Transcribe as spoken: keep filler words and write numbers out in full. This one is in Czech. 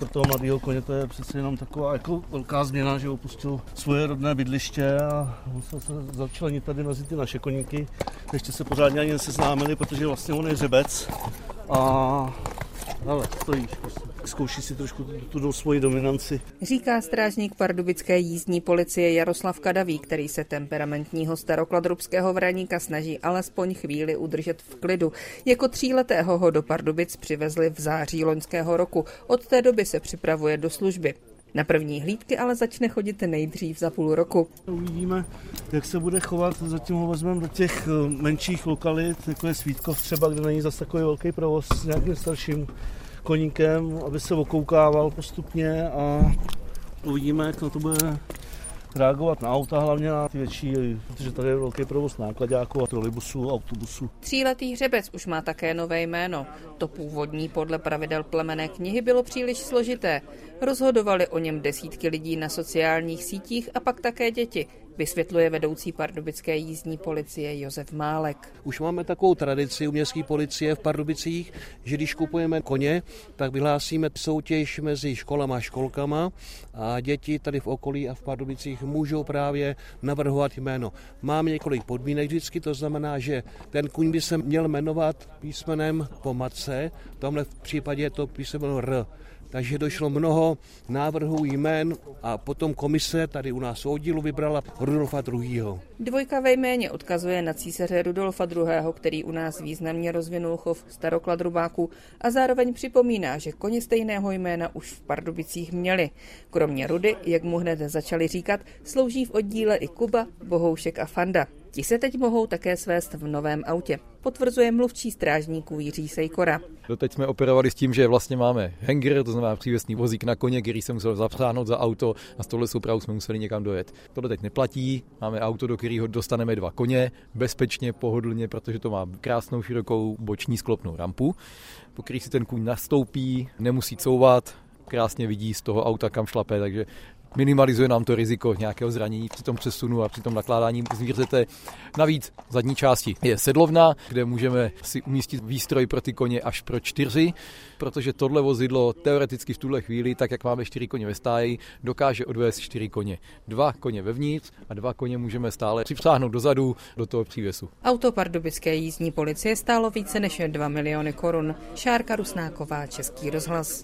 pro toho mladého koně to je přece jenom taková jako velká změna, že opustil svoje rodné bydliště a musel se začlenit tady mezi ty naše koníky. Ještě se pořádně ani neseznámili, protože vlastně on je hřebec a ale stojíš, zkouší si trošku tu, tu svoji dominanci. Říká strážník pardubické jízdní policie Jaroslav Kadavý, který se temperamentního starokladrubského vraníka snaží alespoň chvíli udržet v klidu. Jako tříletého ho do Pardubic přivezli v září loňského roku. Od té doby se připravuje do služby. Na první hlídky ale začne chodit nejdřív za půl roku. Uvidíme, jak se bude chovat, zatím ho vezmeme do těch menších lokalit, jako je Svítkov třeba, kde není zase takový velký provoz s nějakým starším koníkem, aby se okoukával postupně a uvidíme, jak na to bude reagovat na auta, hlavně na ty větší, protože tady je velký provoz nákladáků a trolejbusů, autobusů. Tříletý hřebec už má také nové jméno. To původní podle pravidel plemenné knihy bylo příliš složité. Rozhodovali o něm desítky lidí na sociálních sítích a pak také děti, vysvětluje vedoucí pardubické jízdní policie Josef Málek. Už máme takovou tradici u městské policie v Pardubicích, že když kupujeme koně, tak vyhlásíme soutěž mezi školama a školkama a děti tady v okolí a v Pardubicích můžou právě navrhovat jméno. Máme několik podmínek vždycky, to znamená, že ten kuň by se měl jmenovat písmenem po matce, v tomhle případě je to písmeno R. Takže došlo mnoho návrhů jmén a potom komise tady u nás v oddílu vybrala Rudolfa druhého. Dvojka ve jméně odkazuje na císaře Rudolfa druhého., který u nás významně rozvinul chov starokladrubáků a zároveň připomíná, že koně stejného jména už v Pardubicích měli. Kromě Rudy, jak mu hned začali říkat, slouží v oddíle i Kuba, Bohoušek a Fanda. Ti se teď mohou také svést v novém autě, potvrzuje mluvčí strážníků Jiří Sejkora. Doteď jsme operovali s tím, že vlastně máme hanger, to znamená přívěsný vozík na koně, který se musel zapřáhnout za auto a s touhle soupravou jsme museli někam dojet. To teď neplatí, máme auto, do kterého dostaneme dva koně, bezpečně, pohodlně, protože to má krásnou širokou boční sklopnou rampu, po který si ten kůň nastoupí, nemusí couvat, krásně vidí z toho auta, kam šlape, takže minimalizuje nám to riziko nějakého zranění při tom přesunu a při tom nakládání zvířete. Navíc v zadní části je sedlovna, kde můžeme si umístit výstroj pro ty koně až pro čtyři, protože tohle vozidlo teoreticky v tuhle chvíli, tak jak máme čtyři koně ve stáji, dokáže odvést čtyři koně. Dva koně vevnitř a dva koně můžeme stále připřáhnout dozadu do toho přívěsu. Auto pardubické jízdní policie stálo více než dva miliony korun. Šárka Rusnáková, Český rozhlas.